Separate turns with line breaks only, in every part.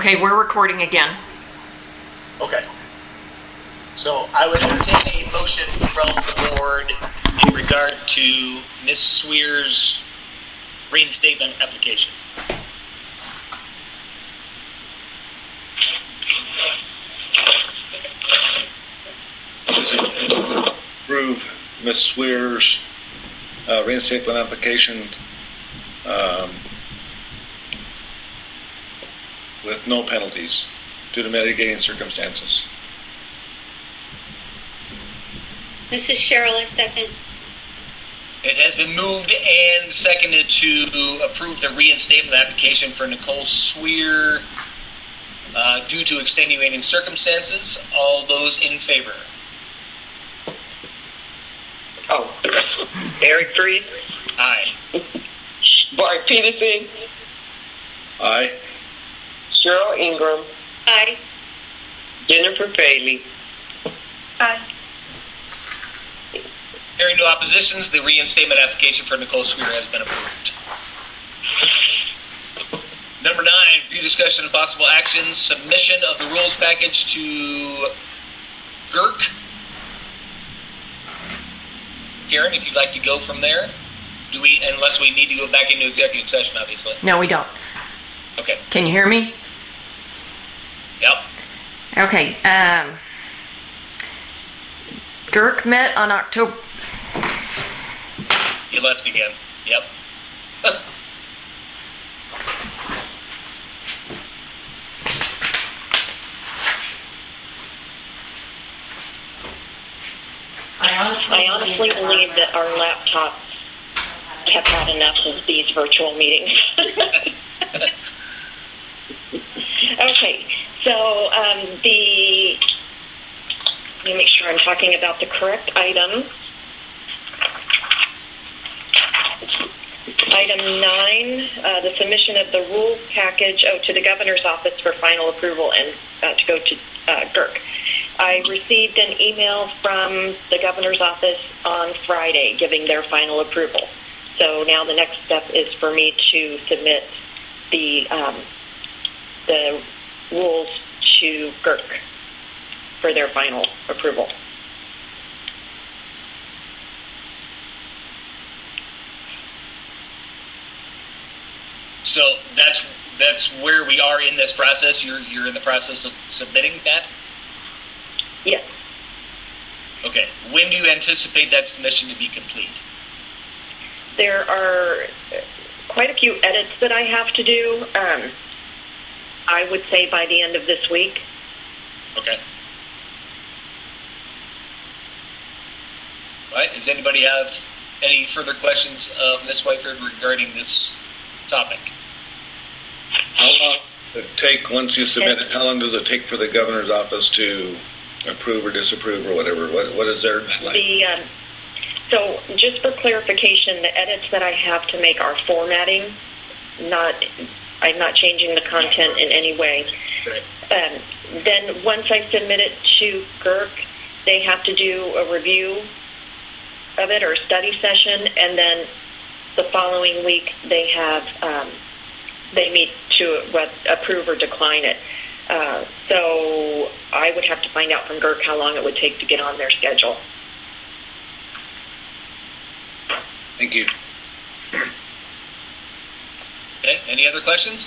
Okay, we're recording again.
Okay. So I would entertain a motion from the board in regard to Ms. Swear's reinstatement application.
Approve Ms. Swear's reinstatement application with no penalties due to mitigating circumstances.
This is Cheryl, I second.
It has been moved and seconded to approve the reinstatement application for Nicole Swear due to extenuating circumstances. All those in favor?
Oh, Eric Freed,
Aye.
Bart Peterson,
Aye.
Cheryl Ingram,
Aye.
Jennifer Bailey.
Aye.
Hearing no oppositions, the reinstatement application for Nicole Swear has been approved. Number 9, review, discussion, and possible actions, submission of the rules package to GERC. Karen, if you'd like to go from there, unless we need to go back into executive session, obviously.
No, we don't.
Okay.
Can you hear me?
Yep.
Okay. GERC met on October.
You left again. Yep.
I honestly believe that our laptops have had enough of these virtual meetings. Okay, so let me make sure I'm talking about the correct item. Item 9, the submission of the rules package to the governor's office for final approval and to go to GERC. I received an email from the governor's office on Friday giving their final approval. So now the next step is for me to submit the rules to GERC for their final approval.
So that's where we are in this process. You're in the process of submitting that?
Yes.
Okay. When do you anticipate that submission to be complete?
There are quite a few edits that I have to do. I would say by the end of this week.
Okay. All right. Does anybody have any further questions of Ms. Whiteford regarding this topic?
How long does it take once you submit it? How long does it take for the governor's office to approve or disapprove or whatever? What is their deadline?
So just for clarification, the edits that I have to make are formatting. I'm not changing the content in any way.
Right.
Then once I submit it to GERC, they have to do a review of it or a study session, and then the following week they have they meet to approve or decline it. So I would have to find out from GERC how long it would take to get on their schedule.
Thank you.
Okay. Any other questions?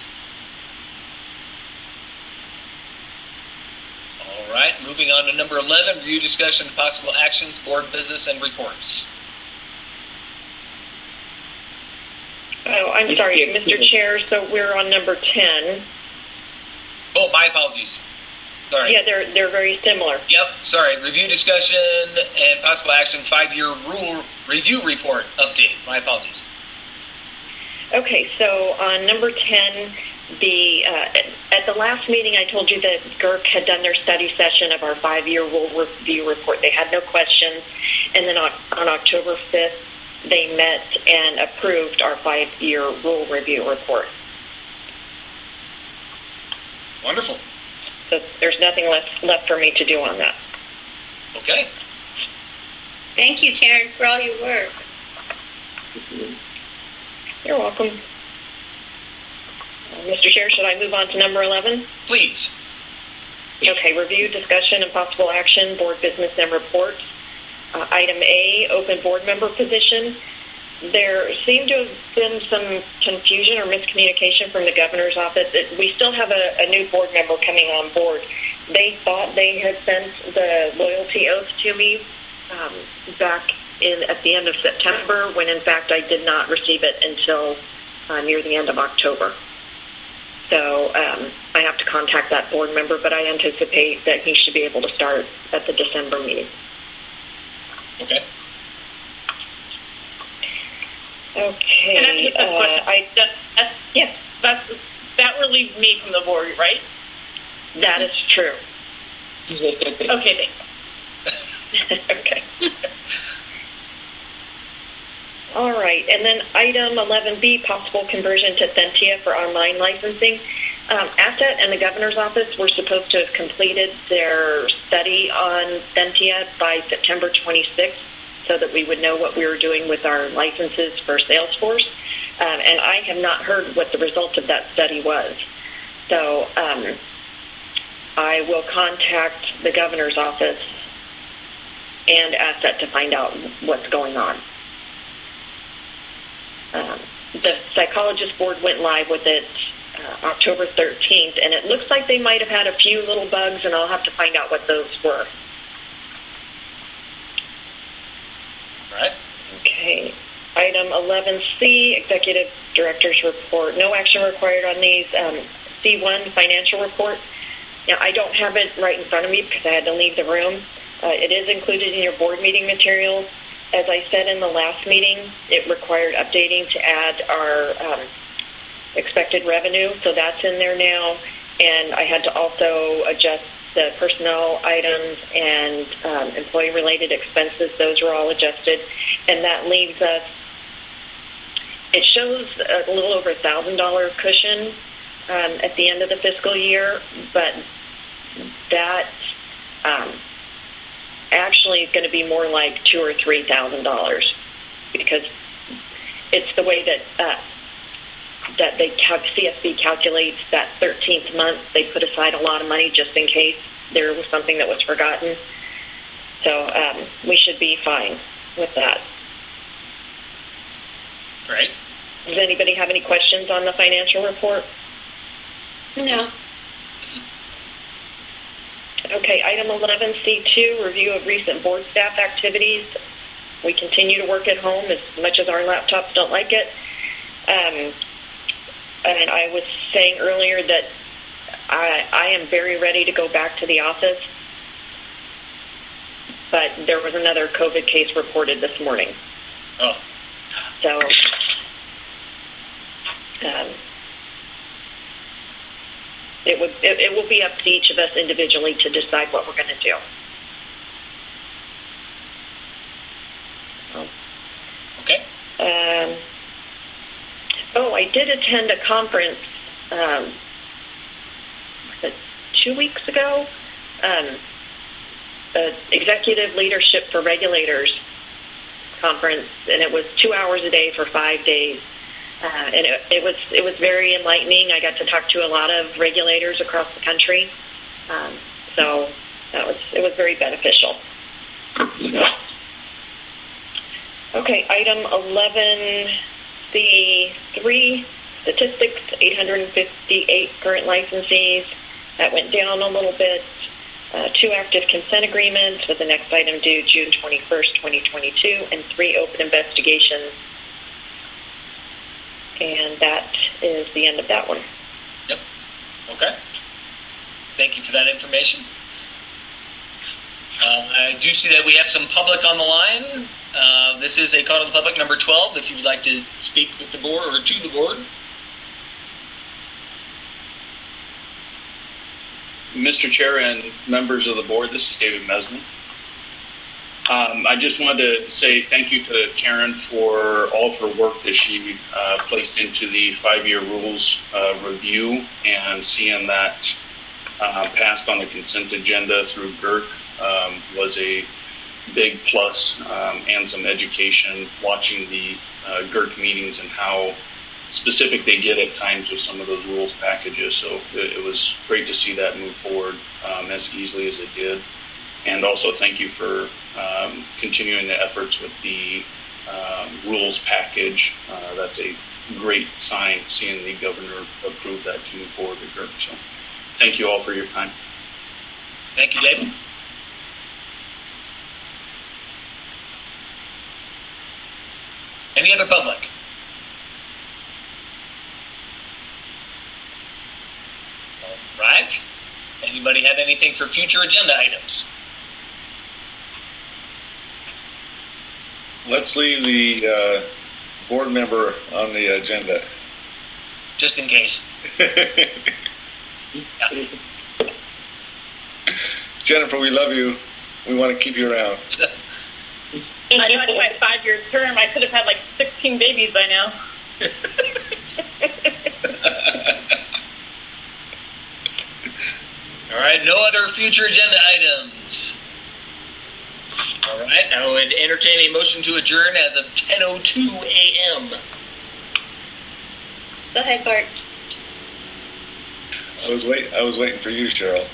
All right. Moving on to number 11, review, discussion, and possible actions, board business, and reports.
Oh, I'm sorry, Mr. Chair. So we're on number 10.
Oh, my apologies. Sorry.
Yeah, they're very similar.
Yep. Sorry. Review, discussion, and possible action, 5-year rule review report update. My apologies.
Okay, so on number 10, at the last meeting I told you that GERC had done their study session of our 5-year rule review report. They had no questions. And then on October 5th, they met and approved our 5-year rule review report.
Wonderful.
So there's nothing left for me to do on that.
Okay.
Thank you, Karen, for all your work.
You're welcome.
All
Mr. Chair, should I move on to number 11?
Please.
Okay, review, discussion, and possible action, board business and reports. Item A, open board member position. There seemed to have been some confusion or miscommunication from the governor's office. We still have a new board member coming on board. They thought they had sent the loyalty oath to me back at the end of September, when in fact I did not receive it until near the end of October. So I have to contact that board member, but I anticipate that he should be able to start at the December meeting.
Okay.
Okay.
Can I ask a question?
Yes.
That relieves me from the board, right?
That is true.
Okay, thanks.
Okay. All right, and then item 11B, possible conversion to Thentia for online licensing. Asset and the governor's office were supposed to have completed their study on Thentia by September 26th, so that we would know what we were doing with our licenses for Salesforce. And I have not heard what the result of that study was. So I will contact the governor's office and Asset to find out what's going on. The psychologist board went live with it October 13th, and it looks like they might have had a few little bugs, and I'll have to find out what those were.
All right.
Okay. Item 11C, Executive Director's Report. No action required on these. C1, Financial Report. Now, I don't have it right in front of me because I had to leave the room. It is included in your board meeting materials. As I said in the last meeting, it required updating to add our expected revenue, so that's in there now. And I had to also adjust the personnel items and employee-related expenses. Those are all adjusted. And that leaves us, it shows a little over $1,000 cushion at the end of the fiscal year, but that actually is going to be more like $2,000 or $3,000 because it's the way that CSB calculates that 13th month. They put aside a lot of money just in case there was something that was forgotten. So we should be fine with that.
Great.
Does anybody have any questions on the financial report?
No.
Okay, item 11C2, review of recent board staff activities. We continue to work at home as much as our laptops don't like it. And I was saying earlier that I am very ready to go back to the office, but there was another COVID case reported this morning.
Oh.
So it will be up to each of us individually to decide what we're going to do.
Okay.
I did attend a conference 2 weeks ago, Executive Leadership for Regulators conference, and it was 2 hours a day for 5 days. And it was very enlightening. I got to talk to a lot of regulators across the country, so it was very beneficial. Okay, item 11C3, statistics, 858 current licensees. That went down a little bit. 2 active consent agreements with the next item due June 21st, 2022, and 3 open investigations. And that is the end of that one.
Yep. Okay. Thank you for that information. I do see that we have some public on the line. This is a call to the public number 12. If you would like to speak with the board or to the board.
Mr. Chair and members of the board, this is David Mesman. I just wanted to say thank you to Karen for all of her work that she placed into the 5-year rules review, and seeing that passed on the consent agenda through GERC was a big plus, and some education watching the GERC meetings and how specific they get at times with some of those rules packages. So it was great to see that move forward as easily as it did. And also thank you for continuing the efforts with the rules package. That's a great sign, seeing the governor approve that to move forward with GERC. So thank you all for your time.
Thank you, David. Any other public? All right. Anybody have anything for future agenda items?
Let's leave the board member on the agenda.
Just in case. Yeah.
Jennifer, we love you. We want to keep you around.
I know it's my 5-year term. I could have had like 16 babies by now.
All right, no other future agenda items. All right, I would entertain a motion to adjourn as of 10:02 a.m.
Go ahead, Bart.
I was waiting for you, Cheryl.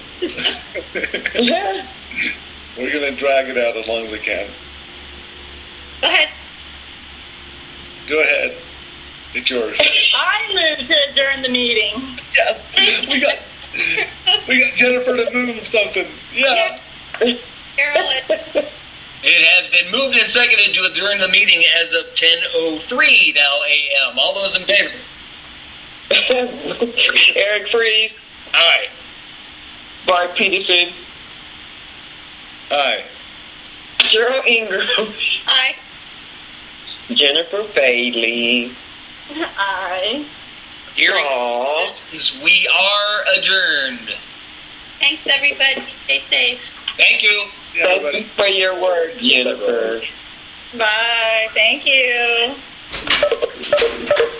We're going to drag it out as long as we can.
Go ahead.
Go ahead. It's yours.
I move to adjourn the meeting.
Yes. We got Jennifer to move something. Yeah.
Carolyn.
It has been moved and seconded to adjourn the meeting as of 10:03 now a.m. All those in favor?
Eric Freeze,
Aye.
Bart Peterson,
Hi.
Cheryl Ingram,
Aye.
Jennifer Bailey.
Aye.
Hearing
Aw.
citizens, we are adjourned.
Thanks, everybody. Stay safe.
Thank you.
Yeah,
Thank
everybody.
you for your work, Jennifer.
Bye. Thank you.